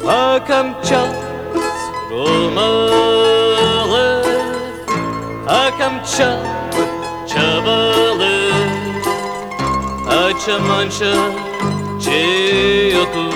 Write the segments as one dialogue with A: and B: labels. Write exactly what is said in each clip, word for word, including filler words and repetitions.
A: Акамчат ромалы, акамчат чабалы, ачаманча чиоту.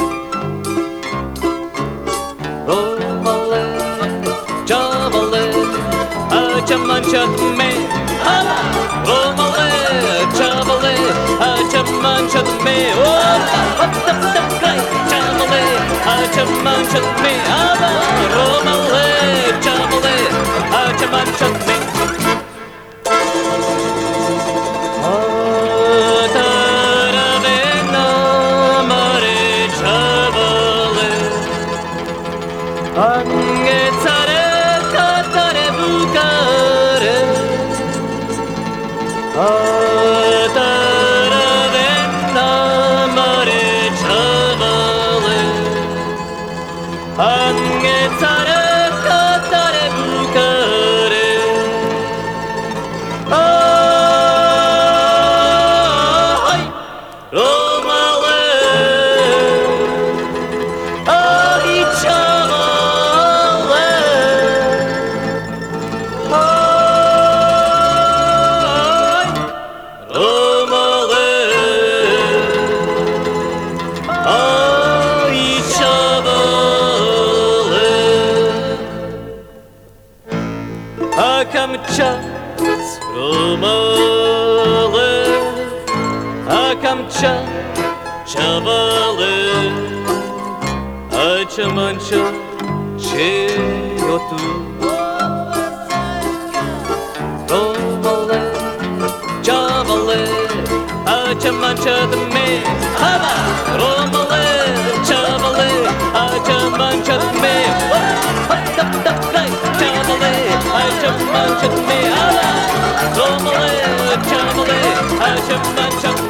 A: Ромалы, чабалы, ачаманчат ме, ала. Ромалы, чабалы, ачаманчат ме, ола. Хоп-хоп-хоп-хай, чабалы, ачаманчат ме, ала. Ромалы, чабалы, ачаманчат ме. Атаравена маре чабалы, ангецаре катаре букаре. Атаравена маре чабалы, ангецаре катаре букаре. Ай, ромалы, ай, чабалы, ай, ромалы, ай, чабалы. Акамчат ромалы, акамчат чабалы, ачаманча чиоту. Ромалы, чабалы, ачаманчат ме, ала. Ромалы, чабалы, ачаманчат ме, хоп-хоп-хоп-хай, чабалы, ачаманчат ме, ала. Ромалы, чабалы, ачаманчат